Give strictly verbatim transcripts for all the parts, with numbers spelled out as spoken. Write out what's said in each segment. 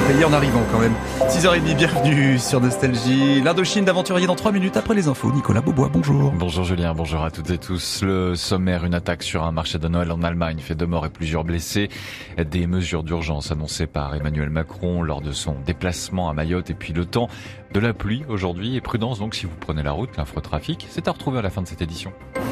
payé en arrivant quand même. six heures trente, bienvenue sur Nostalgie. L'Indochine d'aventurier dans trois minutes après les infos. Nicolas Beaubois, bonjour. Bonjour Julien, bonjour à toutes et tous. Le sommaire, une attaque sur un marché de Noël en Allemagne fait deux morts et plusieurs blessés. Des mesures d'urgence annoncées par Emmanuel Macron lors de son déplacement à Mayotte. Et puis le temps de la pluie aujourd'hui. Et prudence donc si vous prenez la route, l'infotrafic, c'est à retrouver à la fin de cette édition.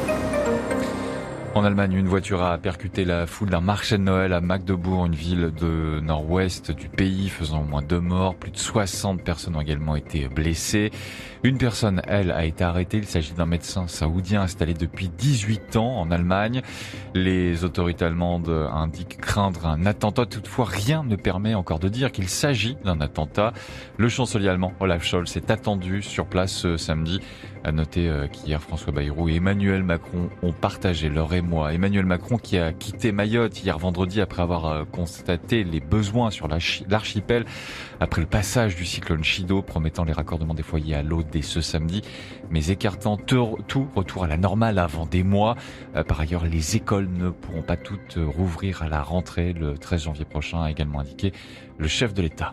En Allemagne, une voiture a percuté la foule d'un marché de Noël à Magdebourg, une ville de nord-ouest du pays, faisant au moins deux morts. Plus de soixante personnes ont également été blessées. Une personne, elle, a été arrêtée. Il s'agit d'un médecin saoudien installé depuis dix-huit ans en Allemagne. Les autorités allemandes indiquent craindre un attentat. Toutefois, rien ne permet encore de dire qu'il s'agit d'un attentat. Le chancelier allemand Olaf Scholz est attendu sur place ce samedi. À noter qu'hier, François Bayrou et Emmanuel Macron ont partagé leur émoi. Emmanuel Macron qui a quitté Mayotte hier vendredi après avoir constaté les besoins sur l'archipel après le passage du cyclone Chido, promettant les raccordements des foyers à l'eau dès ce samedi, mais écartant tout retour à la normale avant des mois. Par ailleurs, les écoles ne pourront pas toutes rouvrir à la rentrée le treize janvier prochain, a également indiqué le chef de l'État.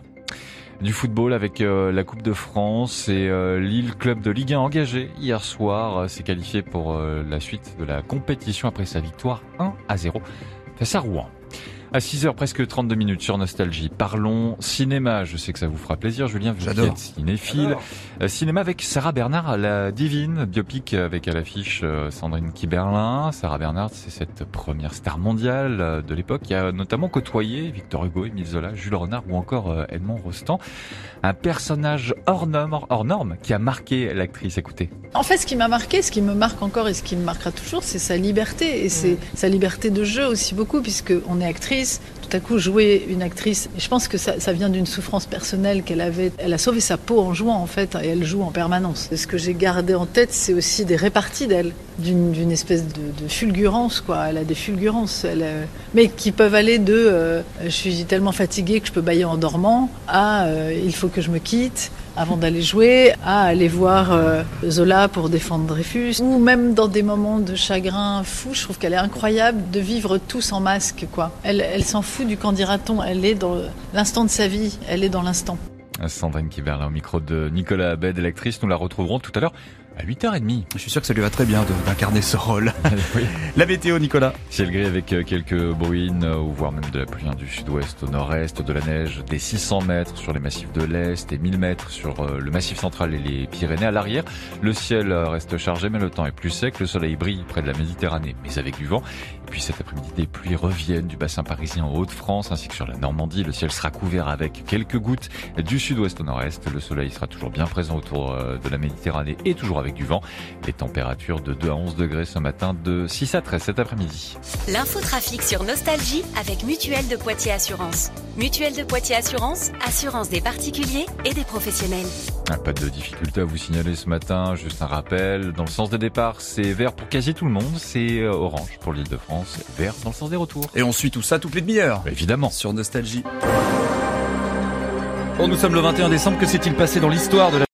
Du football avec euh, la Coupe de France et euh, Lille, club de Ligue un engagé hier soir, euh, s'est qualifié pour euh, la suite de la compétition après sa victoire un à zéro face à Rouen. À six heures, presque trente-deux minutes sur Nostalgie. Parlons cinéma. Je sais que ça vous fera plaisir, Julien, vous qui êtes cinéphile. Euh, cinéma avec Sarah Bernard, la divine, biopic avec à l'affiche euh, Sandrine Kiberlin. Sarah Bernard, c'est cette première star mondiale euh, de l'époque qui a notamment côtoyé Victor Hugo, Émile Zola, Jules Renard ou encore euh, Edmond Rostand. Un personnage hors norme, hors norme qui a marqué l'actrice. Écoutez. En fait, ce qui m'a marqué, ce qui me marque encore et ce qui me marquera toujours, c'est sa liberté. Et c'est mmh. sa liberté de jeu aussi beaucoup, puisque on est actrice. Tout à coup, jouer une actrice, et je pense que ça, ça vient d'une souffrance personnelle qu'elle avait. Elle a sauvé sa peau en jouant, en fait, et elle joue en permanence. Ce que j'ai gardé en tête, c'est aussi des réparties d'elle, d'une, d'une espèce de, de fulgurance, quoi. Elle a des fulgurances, elle, euh, mais qui peuvent aller de euh, je suis tellement fatiguée que je peux bâiller en dormant, à euh, il faut que je me quitte avant d'aller jouer, à aller voir euh, Zola pour défendre Dreyfus, ou même dans des moments de chagrin fou, je trouve qu'elle est incroyable de vivre tout sans masque, quoi. Elle, elle s'en fout du qu'en dira-t-on, elle est dans l'instant de sa vie, elle est dans l'instant. Sandrine Kiberlin au micro de Nicolas Abed, l'actrice, nous la retrouverons tout à l'heure à huit heures trente. Je suis sûr que ça lui va très bien de, d'incarner ce rôle. Oui. La météo, Nicolas. Ciel gris avec quelques bruines, ou voire même de la pluie du sud-ouest au nord-est, de la neige des six cents mètres sur les massifs de l'Est et mille mètres sur le massif central et les Pyrénées. À l'arrière, le ciel reste chargé, mais le temps est plus sec. Le soleil brille près de la Méditerranée, mais avec du vent. Et puis cet après-midi, des pluies reviennent du bassin parisien en Hauts-de-France, ainsi que sur la Normandie. Le ciel sera couvert avec quelques gouttes du sud-ouest au nord-est. Le soleil sera toujours bien présent autour de la Méditerranée et toujours avec du vent. Les températures de deux à onze degrés ce matin, de six à treize cet après-midi. L'infotrafic sur Nostalgie avec Mutuelle de Poitiers Assurance. Mutuelle de Poitiers Assurance, assurance des particuliers et des professionnels. Ah, pas de difficulté à vous signaler ce matin, juste un rappel. Dans le sens des départs, c'est vert pour quasi tout le monde, c'est orange pour l'Île-de-France, vert dans le sens des retours. Et on suit tout ça toutes les demi-heures. Évidemment. Sur Nostalgie. Bon, nous sommes le vingt et un décembre, que s'est-il passé dans l'histoire de la